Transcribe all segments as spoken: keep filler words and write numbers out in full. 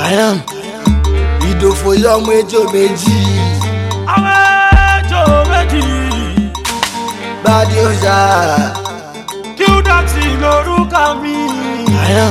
Ayam ìdòfò yọmọ ejò méjì. Àwọn ejò méjì. Bádé ọjà. Qdotty lórúkọ mi. Ayam.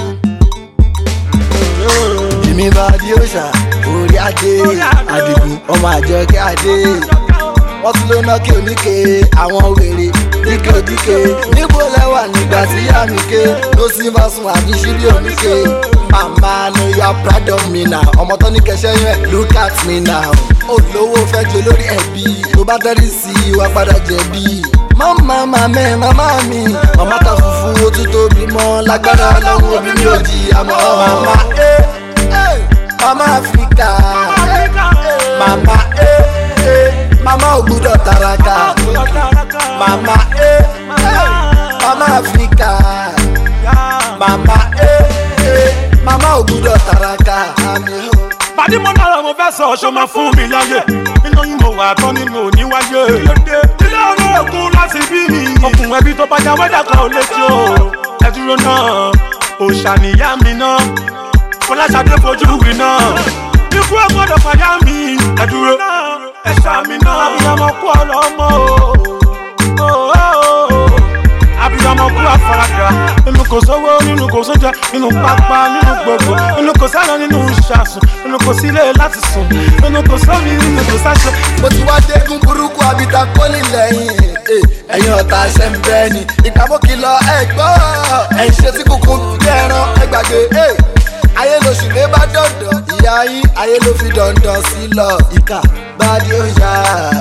Èmi Bádé ọjà orí adé Àdìgún ọmọ Àjọkẹ́ adé. Wọ́n tún ló ná kí oníke àwọn wèrè níke òdíke. Níbo lẹ́wà nígbà tí yá mi ké ló sì bá sun àbí ṣíbí oníke. Mama no you are proud of me now. Ọmọ tó ní kẹsẹ́ yẹn look at me now. Olówó fẹ́ jẹ olórí ẹbí tó bá tẹ́rí sí i wá padà jẹ̀bi. Mama mamẹ́ mama mi mama ta funfun ó tún tóbi mọ́ lágbára ọlọ́run òbí mi ò jí àmọ́. Mama eh eh mama Africa mama eh eh mama ò gbúdọ̀ taraka. Mama eh eh mama Africa mama eh eh mama ò gbúdọ̀ taraka. Bàdí mo náà mo fẹ́ sọ ṣó máa fún mi láyé. Nínú yín mo wà tán nínú òní wáyé. Ilé olóògùn láti bí mi. Okùn ẹbí tó bàjá wẹ́dà kan ò lè jó. Ẹ dúró náà, òòṣà nìyá mi náà. Fọláṣadé fojú wì náà. Ikú ẹ̀ gbọ́dọ̀ fàyà mi. Ẹ dúró, ẹ ṣàmì náà. Abiyamọ kú ọlọ́mọ o. Abiyamọ kú àfaradà. Nínú kò sówó, nínú kò sóúnjẹ, nínú pápá, nínú gbogbo. Nínú kò sálọ, nínú ṣàsùn. Nínú kò sílé láti sùn. Nínú kò sómi, nínú kò sáṣọ. Mo ti wá dégún burúkú àbíta pólì lẹ́yìn. Ẹ̀yin ọ̀tá ṣe ń bẹ́ ni. Ìgbàmọ́ kìlọ̀ ẹ gbọ́. Ẹ̀yin ṣe tí kúkú bí ẹran ẹ gbàgbé. Ayé lóṣù lé bá dandan. Ìyá yín ayé ló fi dandan sí lọ. Ìkà Bádé ọjà.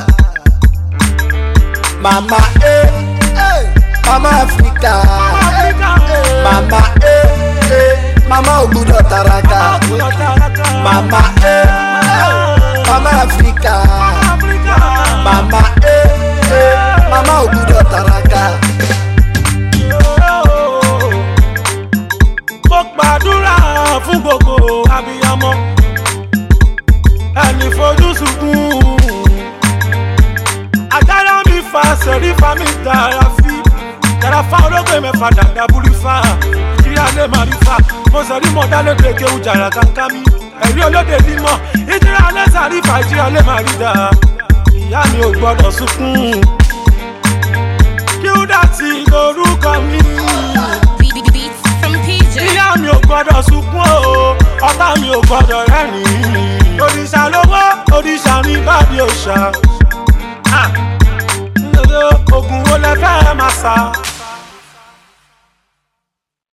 Mama eh eh mama Africa. Mama eh eh mama ò gbúdọ̀ taraka. Mama eh eh mama Africa. Mama eh eh mama ò gbúdọ̀ taraka. Mo gbàdúrà fún gbogbo abiyamọ ẹni fojú sunkún. Àgárá mi fa sẹ̀rífà mi dára fi. Dára fa olóògbé mẹ́fà dàda búrí fa. Ìjìyà lè má rí fa. Mo sẹ̀rí mọ̀ dálódé kéwù jàrá kankan mi. Ẹ̀rí olóde bímọ. Ìjìyà lè sàrífà ìjìyà lè má rí dà. Ìyá mi ò gbọ́dọ̀ sunkún. Qdotty lórúkọ mi. Ìyá mi ò gbọ́dọ̀ sunkún o. Ọ̀tá mi ò gbọ́dọ̀ rẹ́rìn-ín. Òrìṣà lówó, òrìṣà ní Bádé ọjà. Ogun wo lẹ fẹ́ máa sá?